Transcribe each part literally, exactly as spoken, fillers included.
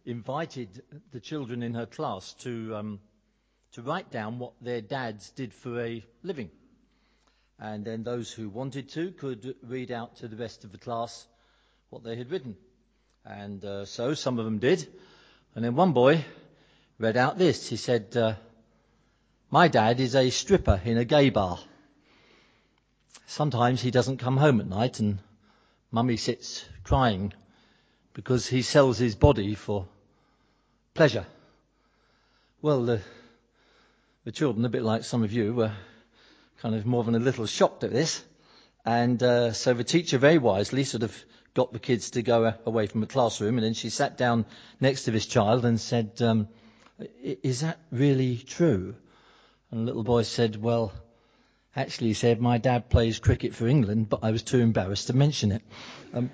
invited the children in her class to um, to write down what their dads did for a living. And then those who wanted to could read out to the rest of the class what they had written. And uh, so some of them did. And then one boy read out this. He said, uh, my dad is a stripper in a gay bar. Sometimes he doesn't come home at night and mummy sits crying because he sells his body for pleasure. Well, the, the children, a bit like some of you, were kind of more than a little shocked at this. And uh, so the teacher very wisely sort of got the kids to go away from the classroom, and then she sat down next to this child and said, um, is that really true? And the little boy said, well, actually, he said, my dad plays cricket for England, but I was too embarrassed to mention it. Um,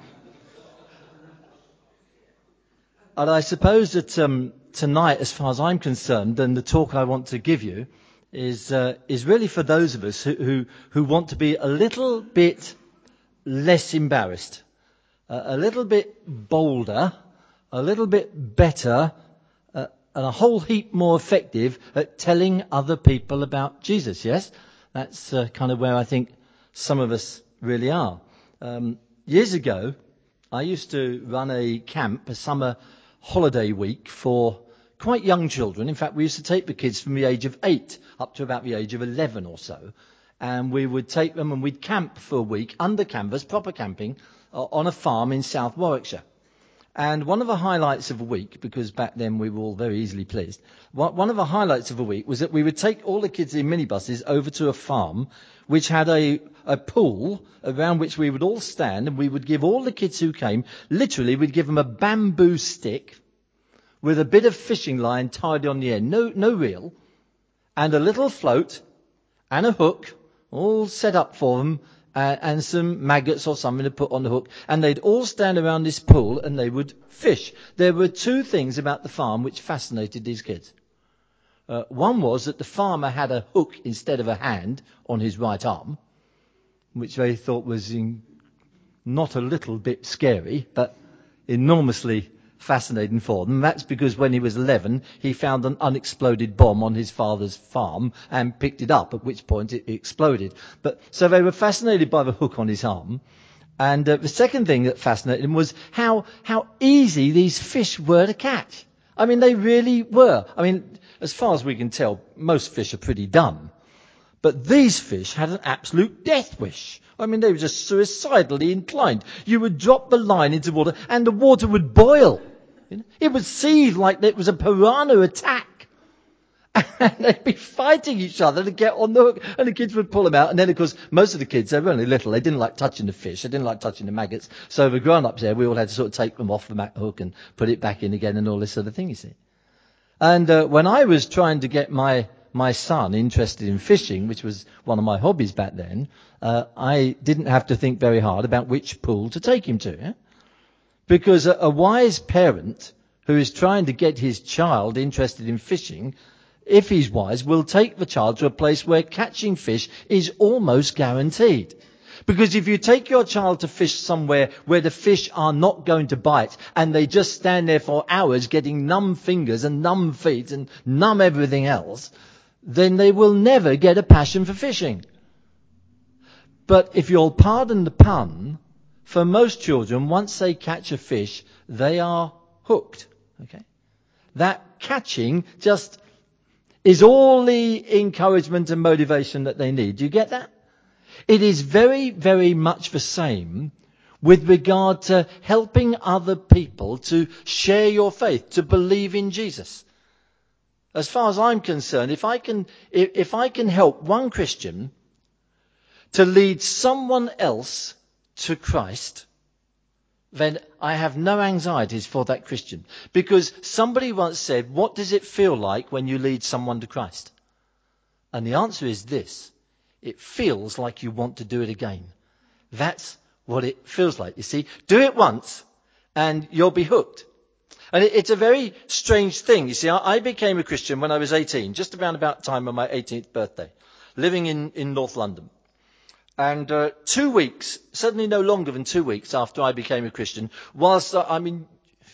and I suppose that um, tonight, as far as I'm concerned, and the talk I want to give you, is uh, is really for those of us who, who, who want to be a little bit less embarrassed, uh, a little bit bolder, a little bit better, uh, and a whole heap more effective at telling other people about Jesus, yes? That's uh, kind of where I think some of us really are. Um, years ago, I used to run a camp, a summer holiday week for quite young children. In fact, we used to take the kids from the age of eight up to about the age of eleven or so. And we would take them and we'd camp for a week under canvas, proper camping, uh, on a farm in South Warwickshire. And one of the highlights of the week, because back then we were all very easily pleased, one of the highlights of the week was that we would take all the kids in minibuses over to a farm which had a, a pool around which we would all stand, and we would give all the kids who came, literally we'd give them a bamboo stick with a bit of fishing line tied on the end, no, no reel, and a little float and a hook, all set up for them, uh, and some maggots or something to put on the hook. And they'd all stand around this pool and they would fish. There were two things about the farm which fascinated these kids. Uh, one was that the farmer had a hook instead of a hand on his right arm, which they thought was in, not a little bit scary, but enormously fascinating for them. That's because when he was eleven, he found an unexploded bomb on his father's farm and picked it up, at which point it exploded. But so they were fascinated by the hook on his arm. And uh, the second thing that fascinated him was how how easy these fish were to catch. I mean, they really were. I mean, as far as we can tell, most fish are pretty dumb. But these fish had an absolute death wish. I mean, they were just suicidally inclined. You would drop the line into water and the water would boil. It would seethe like it was a piranha attack. And they'd be fighting each other to get on the hook, and the kids would pull them out. And then, of course, most of the kids, they were only little. They didn't like touching the fish. They didn't like touching the maggots. So the grown-ups there, we all had to sort of take them off the hook and put it back in again and all this sort of thing, you see. And uh, when I was trying to get my my son interested in fishing, which was one of my hobbies back then, uh, I didn't have to think very hard about which pool to take him to. Yeah? Because a, a wise parent who is trying to get his child interested in fishing, if he's wise, will take the child to a place where catching fish is almost guaranteed. Because if you take your child to fish somewhere where the fish are not going to bite and they just stand there for hours getting numb fingers and numb feet and numb everything else, then they will never get a passion for fishing. But if you'll pardon the pun, for most children, once they catch a fish, they are hooked. Okay? That catching just is all the encouragement and motivation that they need. Do you get that? It is very, very much the same with regard to helping other people to share your faith, to believe in Jesus. As far as I'm concerned, if I can, if, if I can help one Christian to lead someone else to Christ, then I have no anxieties for that Christian. Because somebody once said, what does it feel like when you lead someone to Christ? And the answer is this: it feels like you want to do it again. That's what it feels like. You see, do it once and you'll be hooked. And it, it's a very strange thing. You see, I, I became a Christian when I was eighteen, just around about the time of my eighteenth birthday, living in, in North London. And uh, two weeks, certainly no longer than two weeks after I became a Christian, whilst, uh, I mean,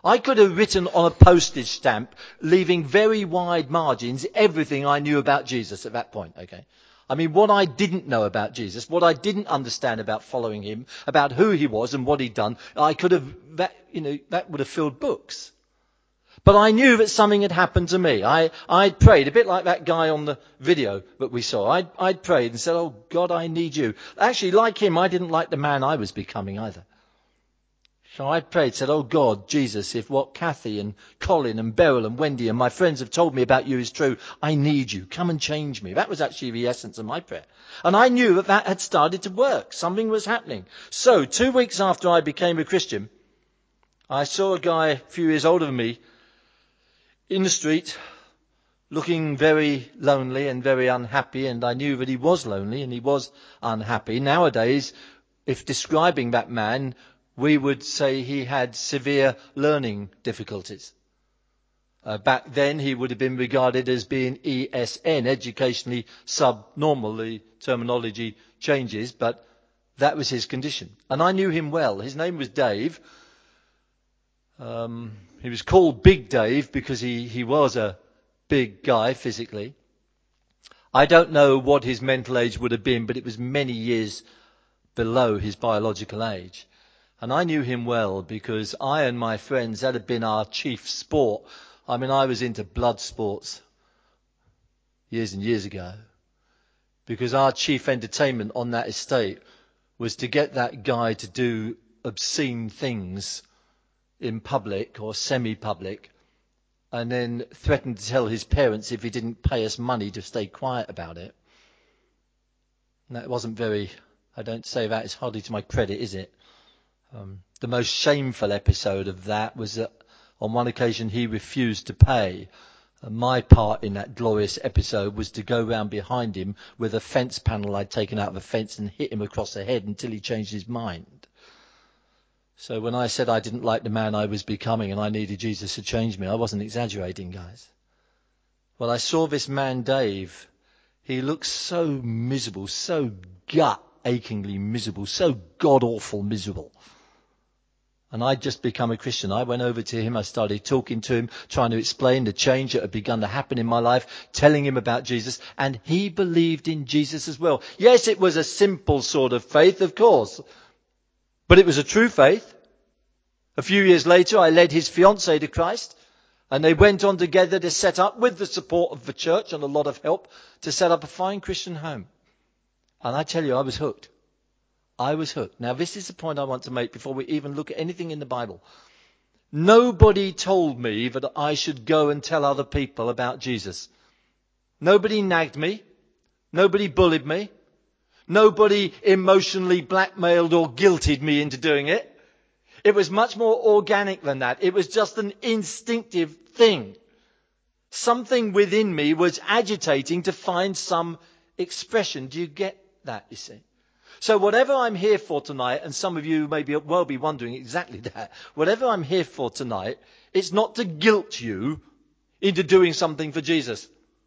I could have written on a postage stamp, leaving very wide margins, everything I knew about Jesus at that point, okay? I mean, what I didn't know about Jesus, what I didn't understand about following him, about who he was and what he'd done, I could have, that, you know, that would have filled books. But I knew that something had happened to me. I, I'd prayed, a bit like that guy on the video that we saw. I'd, I'd prayed and said, oh God, I need you. Actually, like him, I didn't like the man I was becoming either. So I prayed, said, oh God, Jesus, if what Kathy and Colin and Beryl and Wendy and my friends have told me about you is true, I need you. Come and change me. That was actually the essence of my prayer. And I knew that that had started to work. Something was happening. So two weeks after I became a Christian, I saw a guy a few years older than me in the street, looking very lonely and very unhappy. And I knew that he was lonely and he was unhappy. Nowadays, if describing that man, we would say he had severe learning difficulties. Uh, back then, he would have been regarded as being E S N, educationally subnormal. The terminology changes, but that was his condition. And I knew him well. His name was Dave. Um, he was called Big Dave because he, he was a big guy physically. I don't know what his mental age would have been, but it was many years below his biological age. And I knew him well because I and my friends, that had been our chief sport. I mean, I was into blood sports years and years ago because our chief entertainment on that estate was to get that guy to do obscene things in public or semi-public and then threaten to tell his parents if he didn't pay us money to stay quiet about it. And that wasn't very, I don't say that, it's hardly to my credit, is it? Um, the most shameful episode of that was that on one occasion he refused to pay. And my part in that glorious episode was to go round behind him with a fence panel I'd taken out of a fence and hit him across the head until he changed his mind. So when I said I didn't like the man I was becoming and I needed Jesus to change me, I wasn't exaggerating, guys. Well, I saw this man, Dave. He looked so miserable, so gut-achingly miserable, so god-awful miserable. And I'd just become a Christian. I went over to him. I started talking to him, trying to explain the change that had begun to happen in my life, telling him about Jesus. And he believed in Jesus as well. Yes, it was a simple sort of faith, of course. But it was a true faith. A few years later, I led his fiancée to Christ. And they went on together to set up, with the support of the church and a lot of help, to set up a fine Christian home. And I tell you, I was hooked. I was hooked. Now, this is the point I want to make before we even look at anything in the Bible. Nobody told me that I should go and tell other people about Jesus. Nobody nagged me. Nobody bullied me. Nobody emotionally blackmailed or guilted me into doing it. It was much more organic than that. It was just an instinctive thing. Something within me was agitating to find some expression. Do you get that, you see? So whatever I'm here for tonight, and some of you may be, well be wondering exactly that, whatever I'm here for tonight, it's not to guilt you into doing something for Jesus.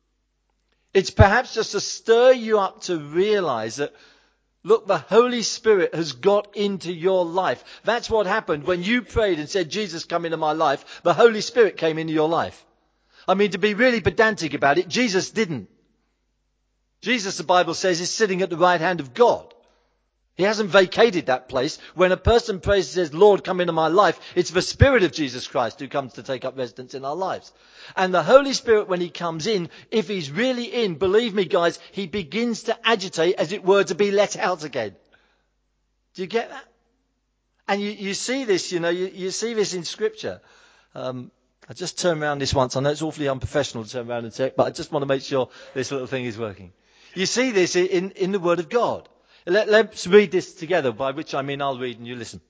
It's perhaps just to stir you up to realize that, look, the Holy Spirit has got into your life. That's what happened when you prayed and said, Jesus, come into my life. The Holy Spirit came into your life. I mean, to be really pedantic about it, Jesus didn't. Jesus, the Bible says, is sitting at the right hand of God. He hasn't vacated that place. When a person prays and says, Lord, come into my life, it's the Spirit of Jesus Christ who comes to take up residence in our lives. And the Holy Spirit, when he comes in, if he's really in, believe me, guys, he begins to agitate, as it were, to be let out again. Do you get that? And you, you see this, you know, you, you see this in Scripture. Um, I just turned around this once. I know it's awfully unprofessional to turn around and check, but I just want to make sure this little thing is working. You see this in, in the Word of God. Let, let's read this together, by which I mean I'll read and you listen.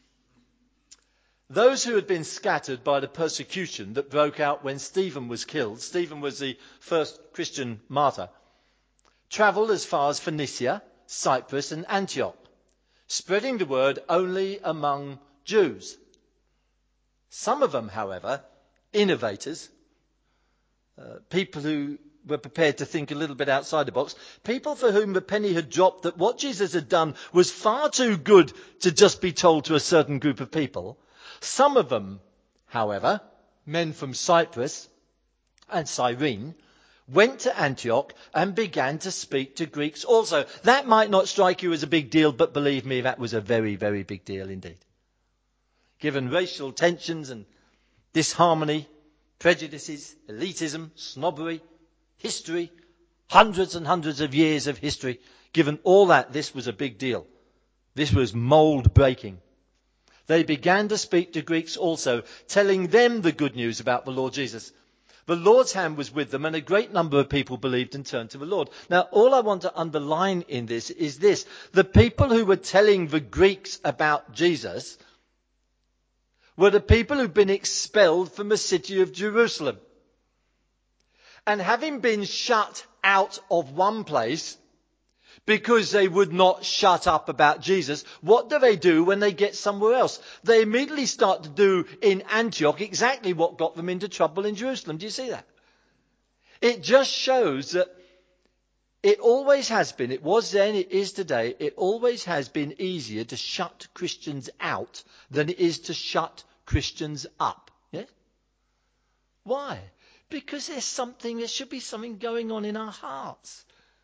Those who had been scattered by the persecution that broke out when Stephen was killed, Stephen was the first Christian martyr, travelled as far as Phoenicia, Cyprus and Antioch, spreading the word only among Jews. Some of them, however, innovators, uh, people who were prepared to think a little bit outside the box, people for whom the penny had dropped that what Jesus had done was far too good to just be told to a certain group of people. Some of them however, men from Cyprus and Cyrene went to Antioch and began to speak to Greeks also. That might not strike you as a big deal, but believe me, that was a very, very big deal indeed. Given racial tensions and disharmony, prejudices, elitism, snobbery, history, hundreds and hundreds of years of history, given all that, this was a big deal. This was mould breaking. They began to speak to Greeks also, telling them the good news about the Lord Jesus. The Lord's hand was with them, and a great number of people believed and turned to the Lord. Now, all I want to underline in this is this. The people who were telling the Greeks about Jesus were the people who'd been expelled from the city of Jerusalem. And having been shut out of one place because they would not shut up about Jesus, what do they do when they get somewhere else? They immediately start to do in Antioch exactly what got them into trouble in Jerusalem. Do you see that? It just shows that it always has been, it was then, it is today, it always has been easier to shut Christians out than it is to shut Christians up. Yeah? Why? Because there's something, there should be something going on in our hearts,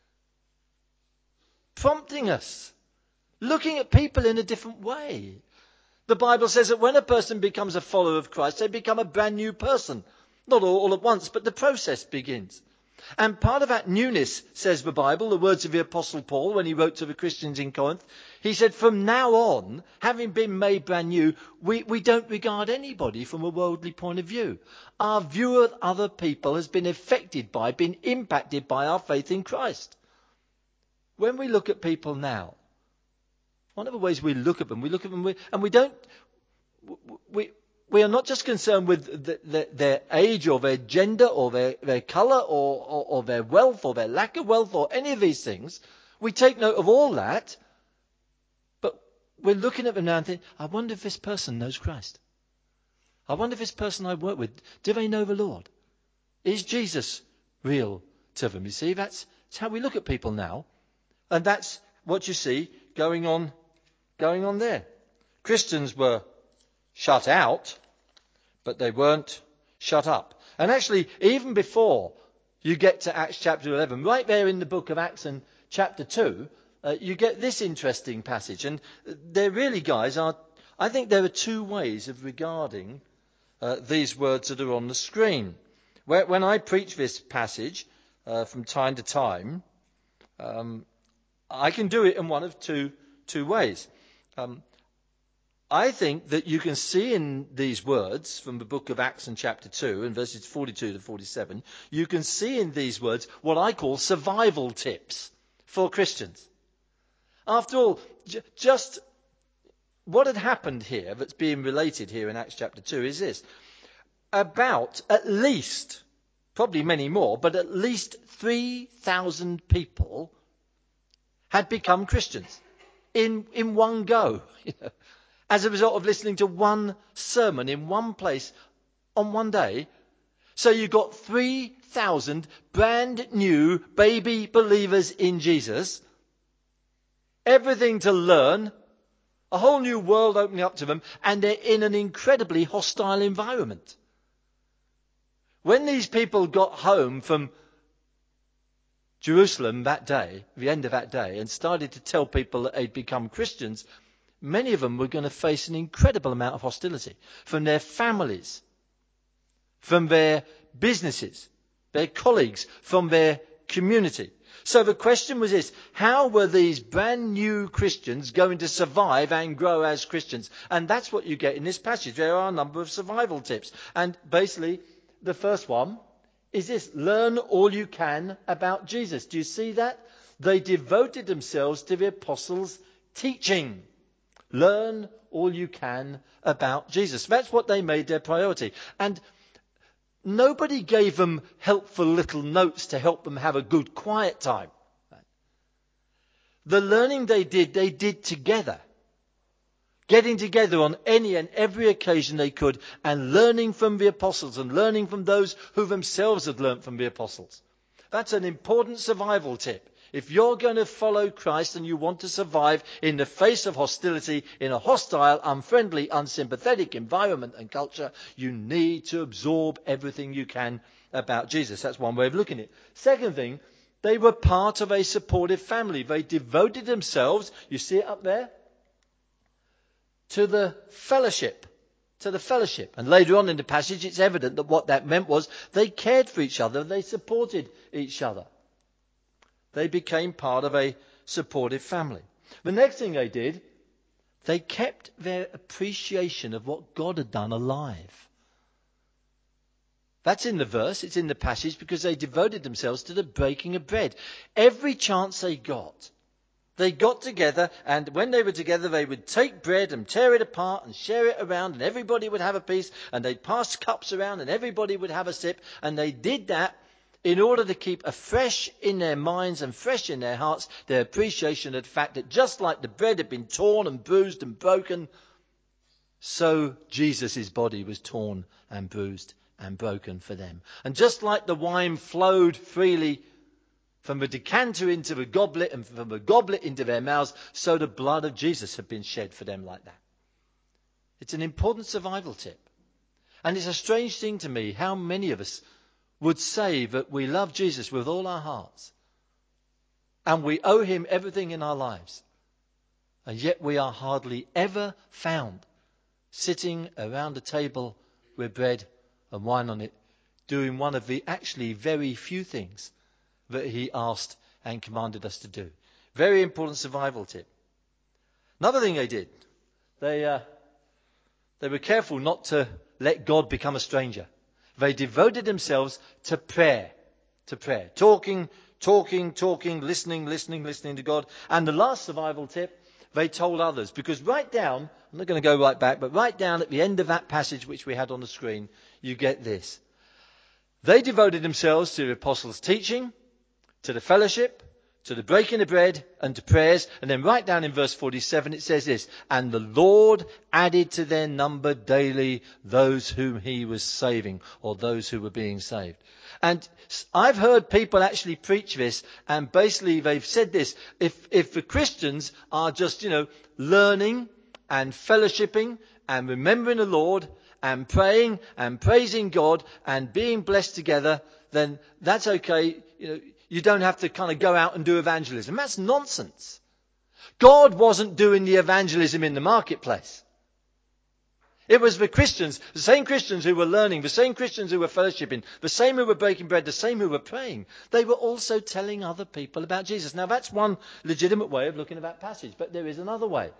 prompting us, looking at people in a different way. The Bible says that when a person becomes a follower of Christ, they become a brand new person. Not all, all at once, but the process begins. And part of that newness, says the Bible, the words of the Apostle Paul when he wrote to the Christians in Corinth, he said, from now on, having been made brand new, we, we don't regard anybody from a worldly point of view. Our view of other people has been affected by, been impacted by our faith in Christ. When we look at people now, one of the ways we look at them, we look at them and we don't, we, we are not just concerned with the, the, their age or their gender or their, their colour or, or, or their wealth or their lack of wealth or any of these things. We take note of all that, but we're looking at them now and thinking, I wonder if this person knows Christ. I wonder if this person I work with, do they know the Lord? Is Jesus real to them? You see, that's, that's how we look at people now. And that's what you see going on, going on there. Christians were shut out, but they weren't shut up. And actually, even before you get to Acts chapter eleven, right there in the book of Acts and chapter two, uh, you get this interesting passage. And there really, guys, are, I think there are two ways of regarding uh, these words that are on the screen. Where, when I preach this passage uh, from time to time, um, I can do it in one of two two ways. Um, I think that you can see in these words from the book of Acts and chapter two and verses forty-two to forty-seven, you can see in these words what I call survival tips for Christians. After all, j- just what had happened here that's being related here in Acts chapter two is this. About at least, probably many more, but at least three thousand people had become Christians in, in one go, you know, as a result of listening to one sermon in one place on one day. So you got three thousand brand new baby believers in Jesus, everything to learn, a whole new world opening up to them, and they're in an incredibly hostile environment. When these people got home from Jerusalem that day, the end of that day, and started to tell people that they'd become Christians, many of them were going to face an incredible amount of hostility from their families, from their businesses, their colleagues, from their community. So the question was this: how were these brand new Christians going to survive and grow as Christians? And that's what you get in this passage. There are a number of survival tips. And basically, the first one is this: learn all you can about Jesus. Do you see that? They devoted themselves to the apostles' teaching. Learn all you can about Jesus. That's what they made their priority. And nobody gave them helpful little notes to help them have a good quiet time. The learning they did, they did together. Getting together on any and every occasion they could and learning from the apostles and learning from those who themselves had learnt from the apostles. That's an important survival tip If you're going to follow Christ and you want to survive in the face of hostility, in a hostile, unfriendly, unsympathetic environment and culture, you need to absorb everything you can about Jesus. That's one way of looking at it. Second thing, they were part of a supportive family. They devoted themselves, you see it up there, to the fellowship. To the fellowship. And later on in the passage, it's evident that what that meant was they cared for each other, they supported each other. They became part of a supportive family. The next thing they did, they kept their appreciation of what God had done alive. That's in the verse, it's in the passage, because they devoted themselves to the breaking of bread. Every chance they got, they got together, and when they were together, they would take bread and tear it apart and share it around, and everybody would have a piece, and they'd pass cups around, and everybody would have a sip, and they did that in order to keep afresh in their minds and fresh in their hearts their appreciation of the fact that just like the bread had been torn and bruised and broken, so Jesus' body was torn and bruised and broken for them. And just like the wine flowed freely from the decanter into the goblet and from the goblet into their mouths, so the blood of Jesus had been shed for them like that. It's an important survival tip. And it's a strange thing to me how many of us would say that we love Jesus with all our hearts and we owe him everything in our lives. And yet we are hardly ever found sitting around a table with bread and wine on it, doing one of the actually very few things that he asked and commanded us to do. Very important survival tip. Another thing they did, they uh, they were careful not to let God become a stranger. They devoted themselves to prayer, to prayer, talking, talking, talking, listening, listening, listening to God. And the last survival tip, they told others, because right down, I'm not going to go right back, but right down at the end of that passage which we had on the screen, you get this. They devoted themselves to the apostles' teaching, to the fellowship, to the breaking of bread, and to prayers. And then right down in verse forty-seven it says this, and the Lord added to their number daily those whom he was saving, or those who were being saved. And I've heard people actually preach this, and basically they've said this, if, if the Christians are just, you know, learning and fellowshipping and remembering the Lord and praying and praising God and being blessed together, then that's okay. You know, you don't have to kind of go out and do evangelism. That's nonsense. God wasn't doing the evangelism in the marketplace. It was the Christians, the same Christians who were learning, the same Christians who were fellowshipping, the same who were breaking bread, the same who were praying. They were also telling other people about Jesus. Now that's one legitimate way of looking at that passage, but there is another way.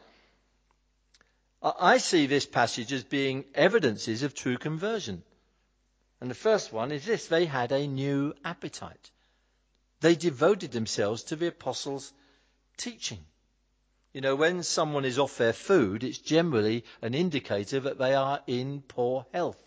I see this passage as being evidences of true conversion. And the first one is this: they had a new appetite. They devoted themselves to the apostles' teaching. You know, when someone is off their food, it's generally an indicator that they are in poor health.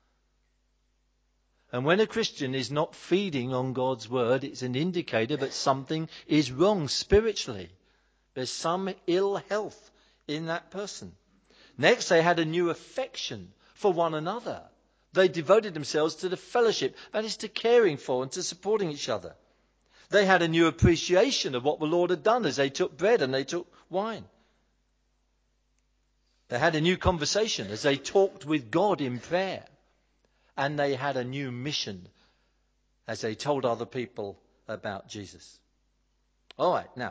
And when a Christian is not feeding on God's word, it's an indicator that something is wrong spiritually. There's some ill health in that person. Next, they had a new affection for one another. They devoted themselves to the fellowship, that is, to caring for and to supporting each other. They had a new appreciation of what the Lord had done as they took bread and they took wine. They had a new conversation as they talked with God in prayer. And they had a new mission as they told other people about Jesus. All right, now,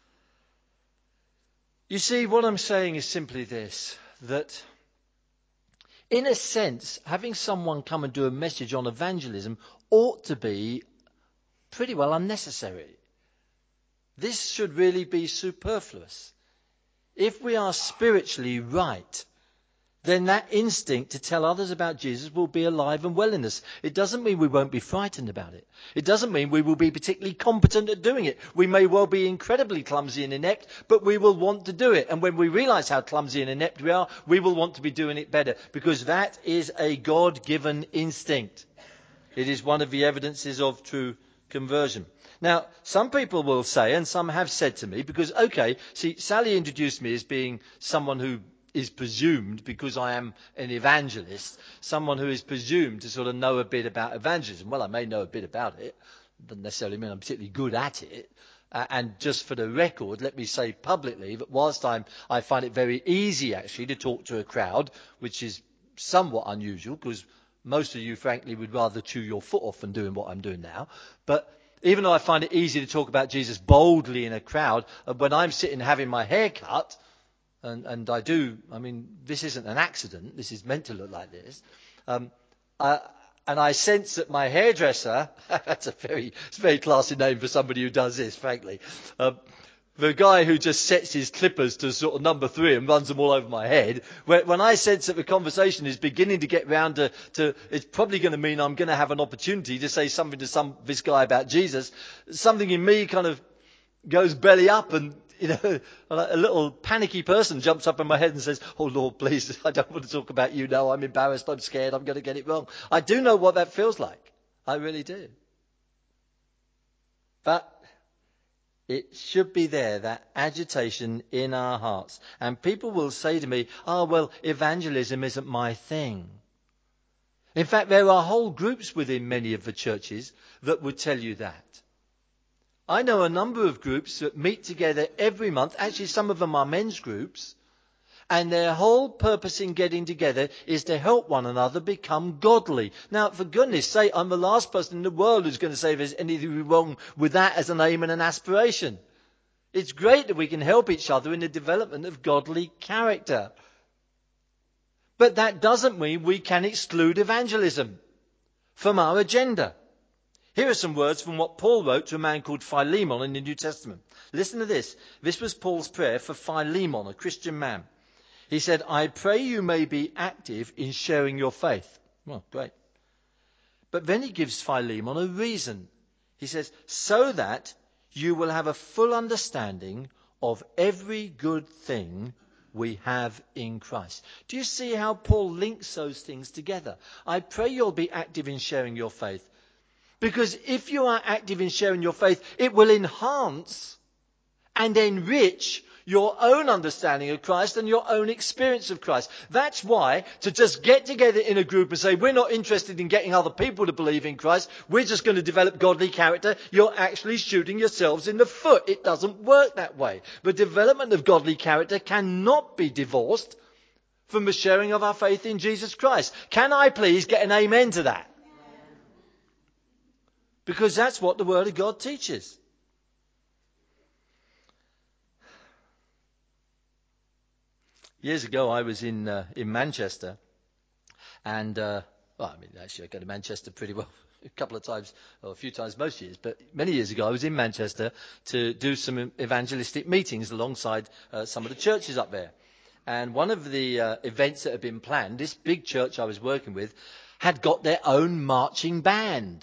you see, what I'm saying is simply this, that in a sense, having someone come and do a message on evangelism ought to be pretty well unnecessary. This should really be superfluous. If we are spiritually right, then that instinct to tell others about Jesus will be alive and well in us. It doesn't mean we won't be frightened about it. It doesn't mean we will be particularly competent at doing it. We may well be incredibly clumsy and inept, but we will want to do it. And when we realize how clumsy and inept we are, we will want to be doing it better, because that is a God-given instinct. It is one of the evidences of true conversion. Now, some people will say, and some have said to me, because, okay, see, Sally introduced me as being someone who is presumed, because I am an evangelist, someone who is presumed to sort of know a bit about evangelism. Well, I may know a bit about it. Doesn't necessarily mean I'm particularly good at it. Uh, and just for the record, let me say publicly that whilst I'm, I find it very easy actually to talk to a crowd, which is somewhat unusual because most of you, frankly, would rather chew your foot off than doing what I'm doing now. But even though I find it easy to talk about Jesus boldly in a crowd, uh, when I'm sitting having my hair cut, and, and I do, I mean, this isn't an accident, this is meant to look like this, um, I, and I sense that my hairdresser, that's a very, it's a very classy name for somebody who does this, frankly, um, the guy who just sets his clippers to sort of number three and runs them all over my head, when, when I sense that the conversation is beginning to get round to, to it's probably going to mean I'm going to have an opportunity to say something to some this guy about Jesus, something in me kind of goes belly up, and you know, a little panicky person jumps up in my head and says, "Oh Lord, please, I don't want to talk about you now. I'm embarrassed. I'm scared. I'm going to get it wrong." I do know what that feels like. I really do. But it should be there, that agitation in our hearts. And people will say to me, "Oh, well, evangelism isn't my thing." In fact, there are whole groups within many of the churches that would tell you that. I know a number of groups that meet together every month. Actually, some of them are men's groups. And their whole purpose in getting together is to help one another become godly. Now, for goodness sake, I'm the last person in the world who's going to say there's anything wrong with that as an aim and an aspiration. It's great that we can help each other in the development of godly character. But that doesn't mean we can exclude evangelism from our agenda. Here are some words from what Paul wrote to a man called Philemon in the New Testament. Listen to this. This was Paul's prayer for Philemon, a Christian man. He said, "I pray you may be active in sharing your faith." Well, great. But then he gives Philemon a reason. He says, "so that you will have a full understanding of every good thing we have in Christ." Do you see how Paul links those things together? I pray you'll be active in sharing your faith. Because if you are active in sharing your faith, it will enhance and enrich your own understanding of Christ and your own experience of Christ. That's why to just get together in a group and say, "We're not interested in getting other people to believe in Christ, we're just going to develop godly character," you're actually shooting yourselves in the foot. It doesn't work that way. The development of godly character cannot be divorced from the sharing of our faith in Jesus Christ. Can I please get an amen to that? Because that's what the Word of God teaches. Years ago, I was in uh, in Manchester, and uh, well, I mean, actually, I go to Manchester pretty well a couple of times, or a few times most years. But many years ago, I was in Manchester to do some evangelistic meetings alongside uh, some of the churches up there. And one of the uh, events that had been planned, this big church I was working with, had got their own marching band.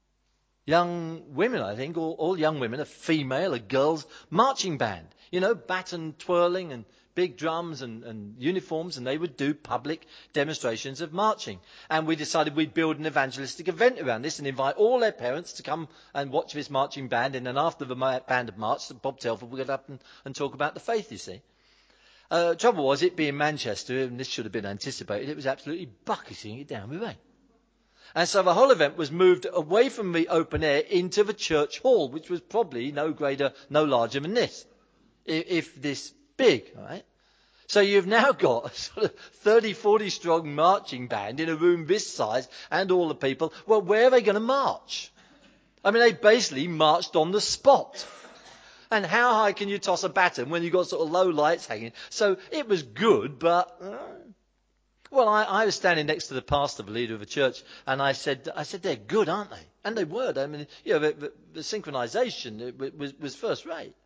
Young women, I think, all, all young women, a female, a girl's marching band. You know, baton twirling and big drums and, and uniforms, and they would do public demonstrations of marching. And we decided we'd build an evangelistic event around this and invite all their parents to come and watch this marching band. And then after the band had marched, Bob Telford would get up and, and talk about the faith, you see. Uh, trouble was, it being Manchester, and this should have been anticipated, it was absolutely bucketing it down with rain. And so the whole event was moved away from the open air into the church hall, which was probably no greater, no larger than this, if, if this big, all right? So you've now got a sort of thirty, forty strong marching band in a room this size and all the people. Well, where are they going to march? I mean, they basically marched on the spot. And how high can you toss a baton when you've got sort of low lights hanging? So it was good, but... Uh, Well, I, I was standing next to the pastor, the leader of the church, and I said, I said, "They're good, aren't they?" And they were. I mean, you know, the, the, the synchronization was, was first rate.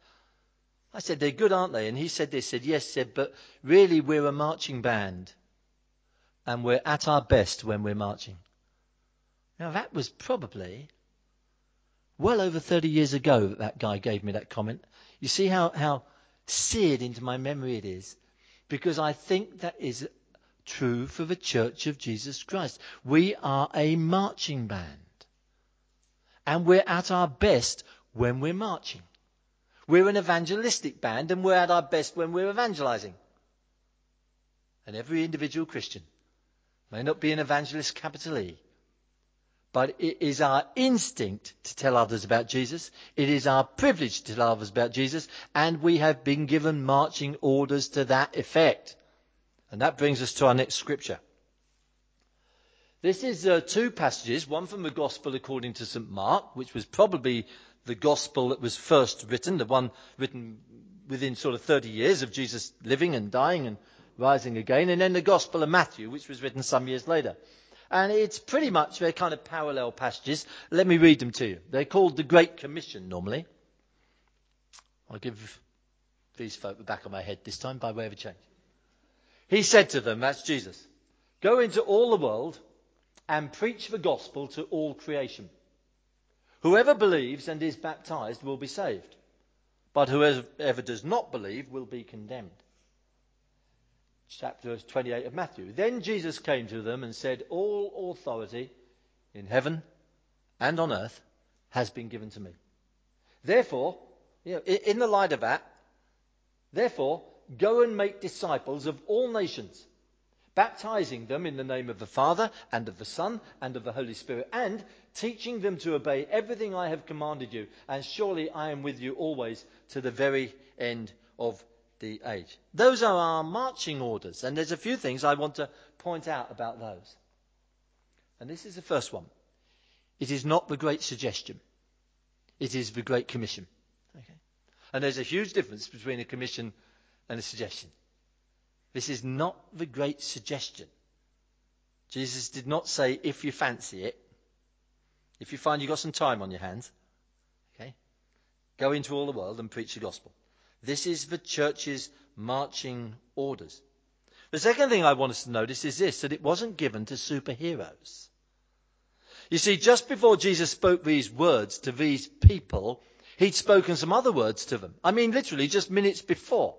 I said, "They're good, aren't they?" And he said, "They said yes." Said, "But really, we're a marching band, and we're at our best when we're marching." Now, that was probably well over thirty years ago that that guy gave me that comment. You see how how seared into my memory it is, because I think that is true for the Church of Jesus Christ. We are a marching band. And we're at our best when we're marching. We're an evangelistic band, and we're at our best when we're evangelizing. And every individual Christian may not be an evangelist, capital E, But it is our instinct to tell others about Jesus. It is our privilege to tell others about Jesus. And we have been given marching orders to that effect. And that brings us to our next scripture. This is uh, two passages, one from the Gospel according to Saint Mark, which was probably the Gospel that was first written, the one written within sort of thirty years of Jesus living and dying and rising again, and then the Gospel of Matthew, which was written some years later. And it's pretty much, they're kind of parallel passages. Let me read them to you. They're called the Great Commission normally. I'll give these folk the back of my head this time by way of a change. He said to them, that's Jesus, go into all the world and preach the gospel to all creation. Whoever believes and is baptized will be saved, but whoever does not believe will be condemned. Chapter twenty-eight of Matthew. Then Jesus came to them and said, all authority in heaven and on earth has been given to me. Therefore, you know, in the light of that, therefore, go and make disciples of all nations, baptizing them in the name of the Father and of the Son and of the Holy Spirit, and teaching them to obey everything I have commanded you. And surely I am with you always to the very end of the age. Those are our marching orders, and there's a few things I want to point out about those. And this is the first one. It is not the Great Suggestion. It is the Great Commission. Okay? And there's a huge difference between a commission and a suggestion. This is not the Great Suggestion. Jesus did not say, if you fancy it, if you find you've got some time on your hands, okay, go into all the world and preach the gospel. This is the church's marching orders. The second thing I want us to notice is this, that it wasn't given to superheroes. You see, just before Jesus spoke these words to these people, he'd spoken some other words to them. I mean, literally just minutes before.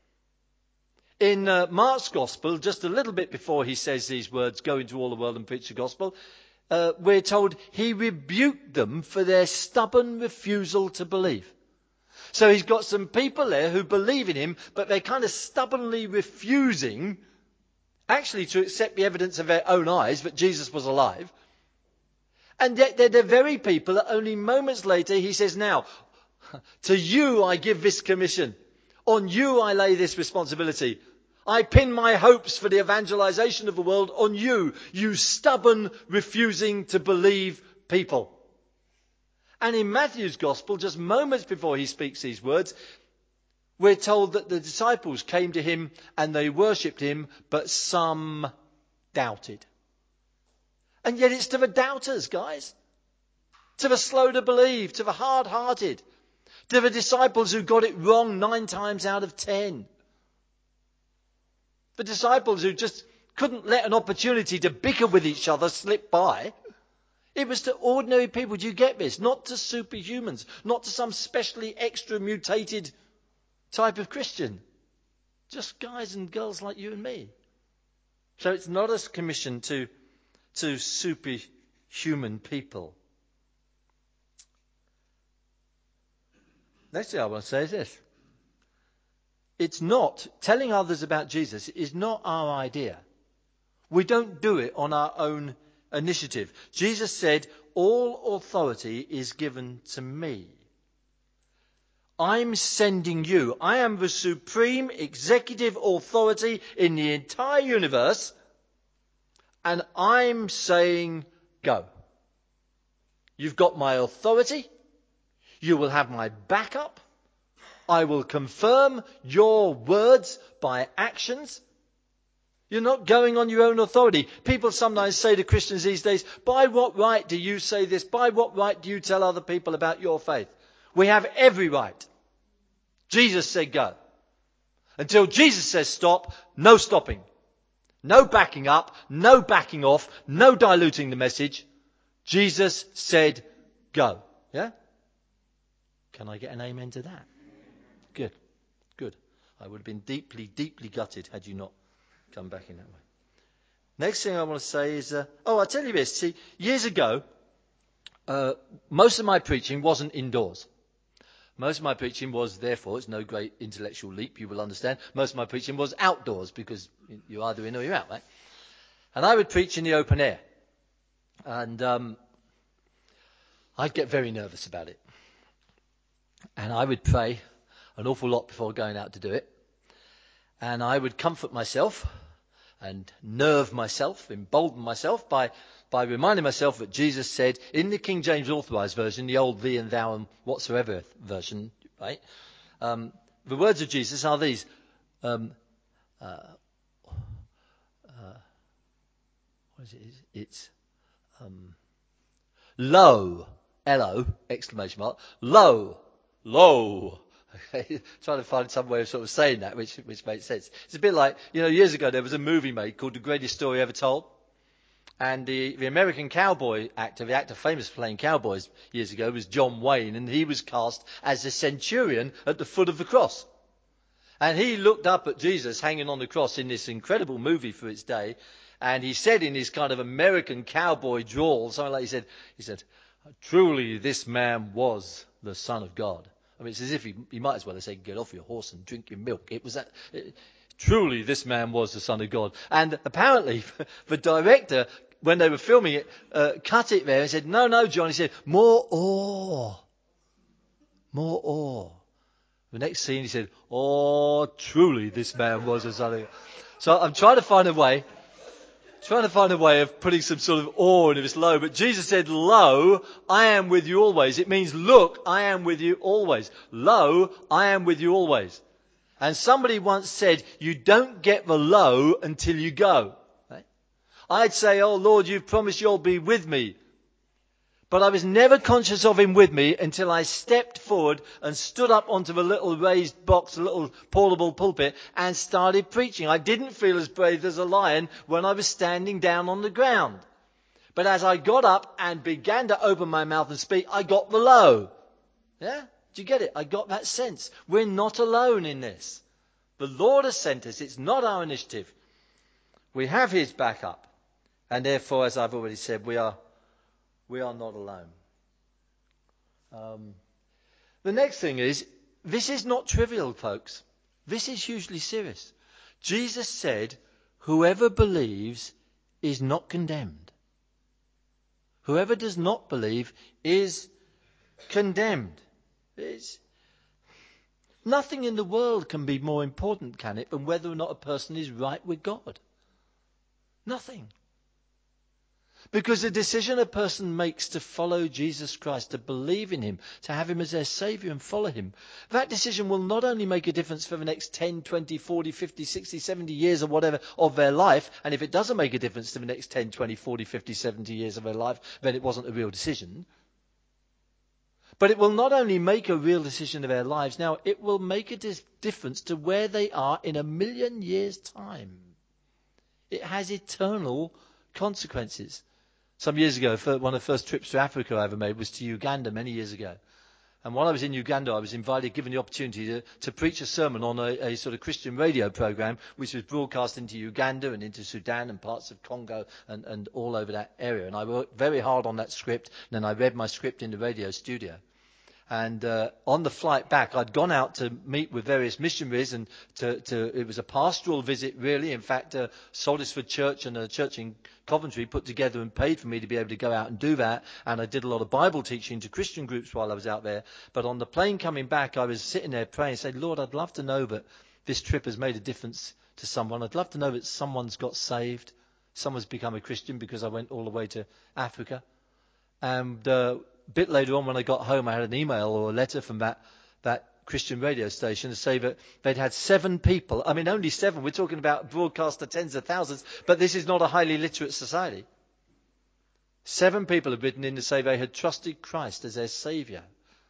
In uh, Mark's Gospel, just a little bit before he says these words, go into all the world and preach the gospel, uh, we're told he rebuked them for their stubborn refusal to believe. So he's got some people there who believe in him, but they're kind of stubbornly refusing actually to accept the evidence of their own eyes that Jesus was alive. And yet they're the very people that only moments later he says, now, to you I give this commission. On you I lay this responsibility. I pin my hopes for the evangelization of the world on you, you stubborn, refusing to believe people. And in Matthew's Gospel, just moments before he speaks these words, we're told that the disciples came to him and they worshipped him, but some doubted. And yet it's to the doubters, guys. To the slow to believe, to the hard-hearted, to the disciples who got it wrong nine times out of ten. The disciples who just couldn't let an opportunity to bicker with each other slip by. It was to ordinary people. Do you get this? Not to superhumans. Not to some specially extra mutated type of Christian. Just guys and girls like you and me. So it's not a commission to, to superhuman people. Next thing I want to say is this. It's not, telling others about Jesus is not our idea. We don't do it on our own initiative. Jesus said, all authority is given to me. I'm sending you. I am the supreme executive authority in the entire universe, and I'm saying go. You've got my authority. You will have my backup. I will confirm your words by actions. You're not going on your own authority. People sometimes say to Christians these days, by what right do you say this? By what right do you tell other people about your faith? We have every right. Jesus said go. Until Jesus says stop, no stopping. No backing up, no backing off, no diluting the message. Jesus said go. Yeah? Can I get an amen to that? Good. Good. I would have been deeply, deeply gutted had you not come back in that way. Next thing I want to say is, uh, oh, I'll tell you this. See, years ago, uh, most of my preaching wasn't indoors. Most of my preaching was, therefore, it's no great intellectual leap, you will understand. Most of my preaching was outdoors because you're either in or you're out, right? And I would preach in the open air. And um, I'd get very nervous about it. And I would pray an awful lot before going out to do it. And I would comfort myself and nerve myself, embolden myself by, by reminding myself that Jesus said in the King James Authorized Version, the old thee and thou and whatsoever version, right? Um, the words of Jesus are these. Um, uh, uh, what is it? It's um, lo, L-O, exclamation mark, lo, lo. Okay, trying to find some way of sort of saying that, which which makes sense. It's a bit like, you know, years ago there was a movie made called The Greatest Story Ever Told, and the the American cowboy actor, the actor famous for playing cowboys years ago, was John Wayne, and he was cast as a centurion at the foot of the cross, and he looked up at Jesus hanging on the cross in this incredible movie for its day, and he said in his kind of American cowboy drawl, something like he said, he said, "Truly this man was the Son of God." I mean, it's as if he, he might as well have said, "Get off your horse and drink your milk." It was that. It, truly, this man was the Son of God. And apparently, the director, when they were filming it, uh, cut it there and said, "No, no, John." He said, "More awe. More awe." The next scene, he said, "Oh, truly, this man was the Son of God." So I'm trying to find a way. Trying to find a way of putting some sort of awe into this lo, but Jesus said, "Lo, I am with you always." It means, look, I am with you always. Lo, I am with you always. And somebody once said, you don't get the lo until you go. Right? I'd say, "Oh Lord, you've promised you'll be with me." But I was never conscious of him with me until I stepped forward and stood up onto the little raised box, a little portable pulpit, and started preaching. I didn't feel as brave as a lion when I was standing down on the ground. But as I got up and began to open my mouth and speak, I got the lo. Yeah? Do you get it? I got that sense. We're not alone in this. The Lord has sent us. It's not our initiative. We have his backup. And therefore, as I've already said, we are We are not alone. Um, the next thing is, this is not trivial, folks. This is hugely serious. Jesus said, whoever believes is not condemned. Whoever does not believe is condemned. It's, nothing in the world can be more important, can it, than whether or not a person is right with God. Nothing. Because the decision a person makes to follow Jesus Christ, to believe in him, to have him as their Saviour and follow him, that decision will not only make a difference for the next ten, twenty, forty, fifty, sixty, seventy years or whatever of their life, and if it doesn't make a difference to the next ten, twenty, forty, fifty, seventy years of their life, then it wasn't a real decision. But it will not only make a real decision of their lives, now it will make a dis- difference to where they are in a million years' time. It has eternal consequences. Some years ago, one of the first trips to Africa I ever made was to Uganda many years ago. And while I was in Uganda, I was invited, given the opportunity to, to preach a sermon on a, a sort of Christian radio program, which was broadcast into Uganda and into Sudan and parts of Congo and, and all over that area. And I worked very hard on that script, and then I read my script in the radio studio. And uh, on the flight back, I'd gone out to meet with various missionaries, and to, to it was a pastoral visit, really. In fact, uh, Salisford Church and a church in Coventry put together and paid for me to be able to go out and do that. And I did a lot of Bible teaching to Christian groups while I was out there. But on the plane coming back, I was sitting there praying and saying, "Lord, I'd love to know that this trip has made a difference to someone. I'd love to know that someone's got saved, someone's become a Christian because I went all the way to Africa." And uh, a bit later on, when I got home, I had an email or a letter from that that Christian radio station to say that they'd had seven people. I mean, only seven. We're talking about broadcast to tens of thousands, but this is not a highly literate society. Seven people had written in to say they had trusted Christ as their Saviour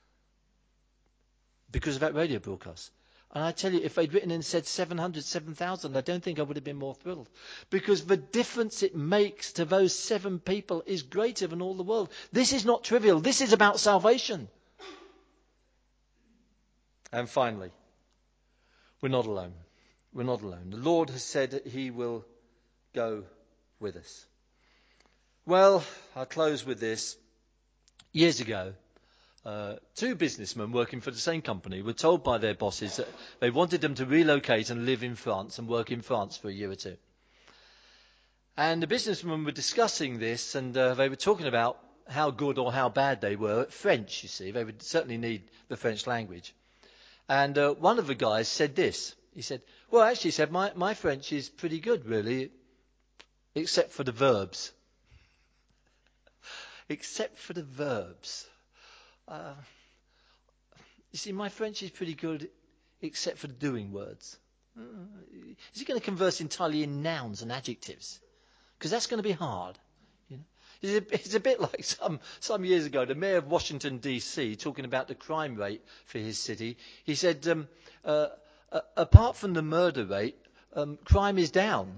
because of that radio broadcast. And I tell you, if they'd written in and said seven hundred, seven thousand, I don't think I would have been more thrilled. Because the difference it makes to those seven people is greater than all the world. This is not trivial. This is about salvation. And finally, we're not alone. We're not alone. The Lord has said that he will go with us. Well, I'll close with this. Years ago, Uh, two businessmen working for the same company were told by their bosses that they wanted them to relocate and live in France and work in France for a year or two. And the businessmen were discussing this, and uh, they were talking about how good or how bad they were at French, you see. They would certainly need the French language. And uh, one of the guys said this. He said, well, actually, he said, my, my French is pretty good, really, except for the verbs. Except for the verbs. Uh, you see, my French is pretty good, except for the doing words. Uh, is he going to converse entirely in nouns and adjectives? Because that's going to be hard. You know? It's, a, it's a bit like some, some years ago, the mayor of Washington, D C, talking about the crime rate for his city. He said, um, uh, uh, apart from the murder rate, um, crime is down.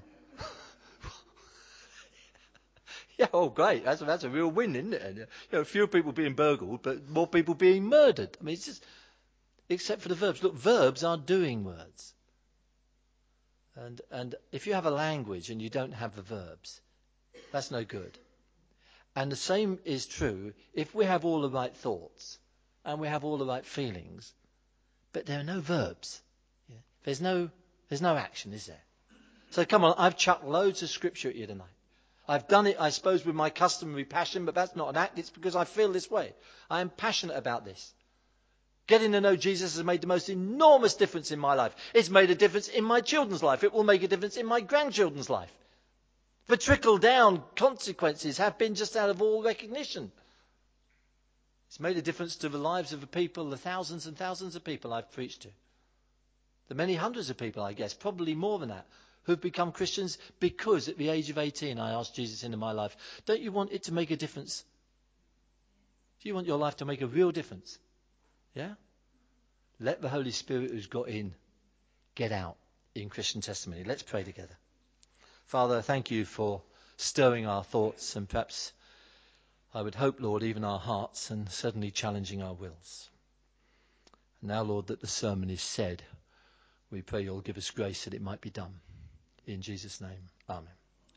Yeah, oh, great. That's, that's a real win, isn't it? And, you know, fewer people being burgled, but more people being murdered. I mean, it's just, except for the verbs. Look, verbs are doing words. And, and if you have a language and you don't have the verbs, that's no good. And the same is true if we have all the right thoughts and we have all the right feelings, but there are no verbs. Yeah. There's no, there's no action, is there? So come on, I've chucked loads of scripture at you tonight. I've done it, I suppose, with my customary passion, but that's not an act. It's because I feel this way. I am passionate about this. Getting to know Jesus has made the most enormous difference in my life. It's made a difference in my children's life. It will make a difference in my grandchildren's life. The trickle-down consequences have been just out of all recognition. It's made a difference to the lives of the people, the thousands and thousands of people I've preached to. The many hundreds of people, I guess, probably more than that, who've become Christians because at the age of eighteen I asked Jesus into my life. Don't you want it to make a difference? Do you want your life to make a real difference? Yeah? Let the Holy Spirit who's got in get out in Christian testimony. Let's pray together. Father, thank you for stirring our thoughts and perhaps, I would hope, Lord, even our hearts, and certainly challenging our wills. And now, Lord, that the sermon is said, we pray you'll give us grace that it might be done. In Jesus' name, amen.